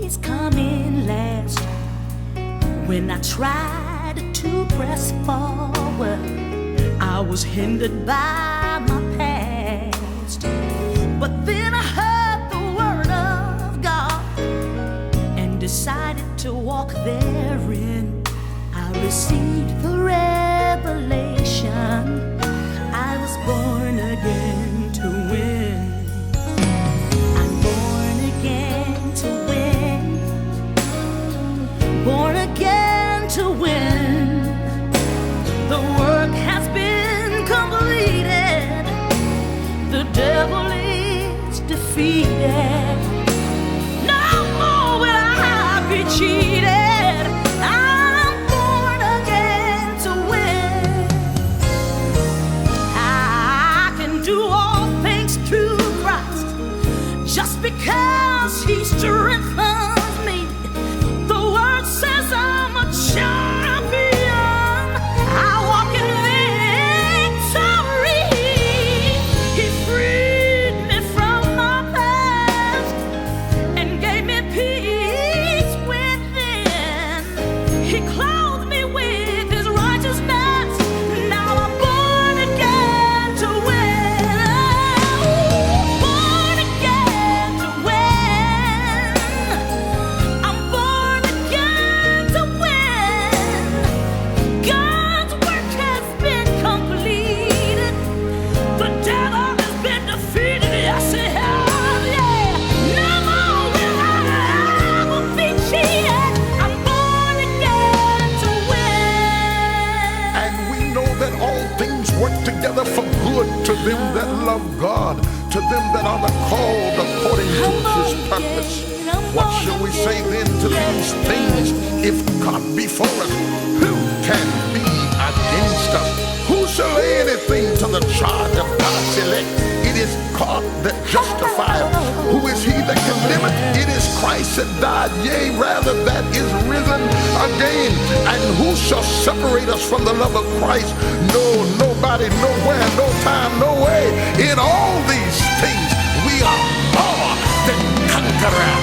always come in last. When I tried to press forward, I was hindered by my past. But then I heard the word of God and decided to walk therein. I received the revelation. I was born again to win. I'm born again to win. Born again to win. The work has been completed. The devil is defeated. No more will I be cheated. I'm born again to win. I can do all things through Christ, just because He strengthens me. The word says I'm a champion. I walk in victory. He freed me from my past and gave me peace within. He clothed me with His righteousness. Now I'm born again to win. Born again to win. I'm born again to win. God's work has been completed. The devil has been defeated. Yes, he has. Yeah. No more will I ever be cheated. I'm born again to win. And we know that all things work together for good to them that love God, to them that are the called according to His purpose. What shall we say then to these things? If God be for us, who can be against us? Who shall lay anything to the charge of God's elect? It is God that justifieth. Who is he that condemneth? It is Christ that died, yea, rather that is risen again. And who shall separate us from the love of Christ? No, nobody, nowhere, no time, no way. In all these things we are more than conquerors.